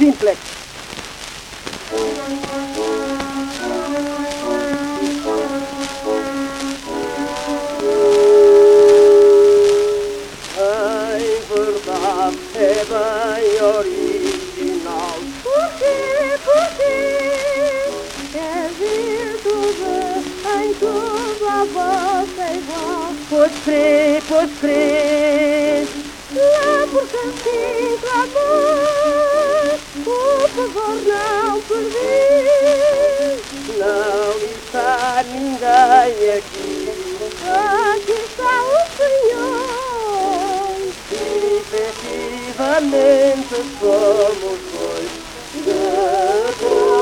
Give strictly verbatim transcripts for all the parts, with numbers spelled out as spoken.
simplex. Em verdade é bem original. Porquê, porquê? É vir tudo, em tudo a voz é igual. Pois crer, pois crer. Lá por cantinho do amor, o pavor não perdi. Não está ninguém aqui. Aqui está o Senhor. Efetivamente somos dois de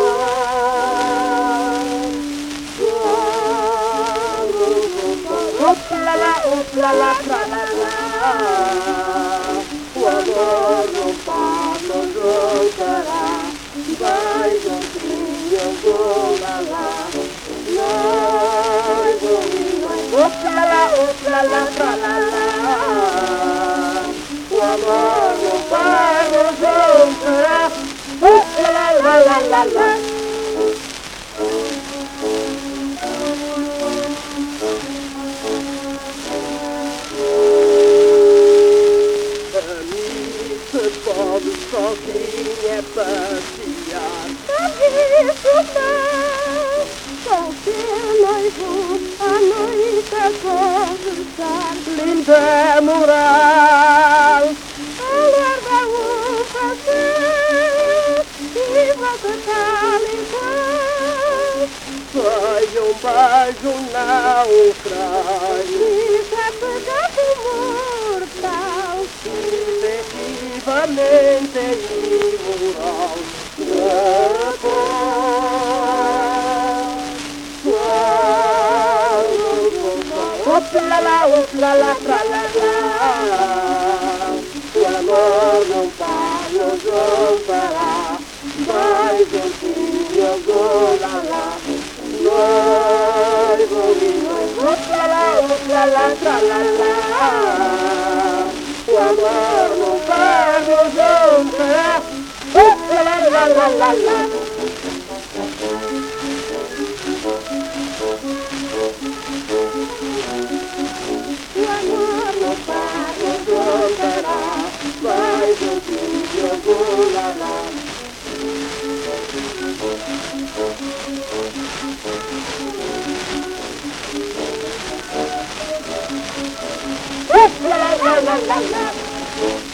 Deus. Opla lá, opla lá, tra lá lá. O amor não passa, juntará. Vai juntinho, vou lá lá. Nós vamos, opla lá, opla lá, tra lá lá. O amor não para, juntará. Opla lá, lá, lá, lá, lá. Pode sozinha passear. Isso não, com seu noivo à noite a conversar. Linda moral, Aguarda um passeio e volta tal e qual. foi um beijo naufrágio. Isso é pecado mortal. Efetivamente imoral. Opla lá, opla lá, tra lá lá. O amor não para, não juntará. Vai juntinho, vou lá lá. Nós vamos, opla lá, opla lá, tra lá lá. O amor não para, não juntará. Opla lá, lá, lá, lá, lá. O amor não para, não juntará. Vai juntinho, vou lá lá. Opla lá, lá, lá, lá, lá.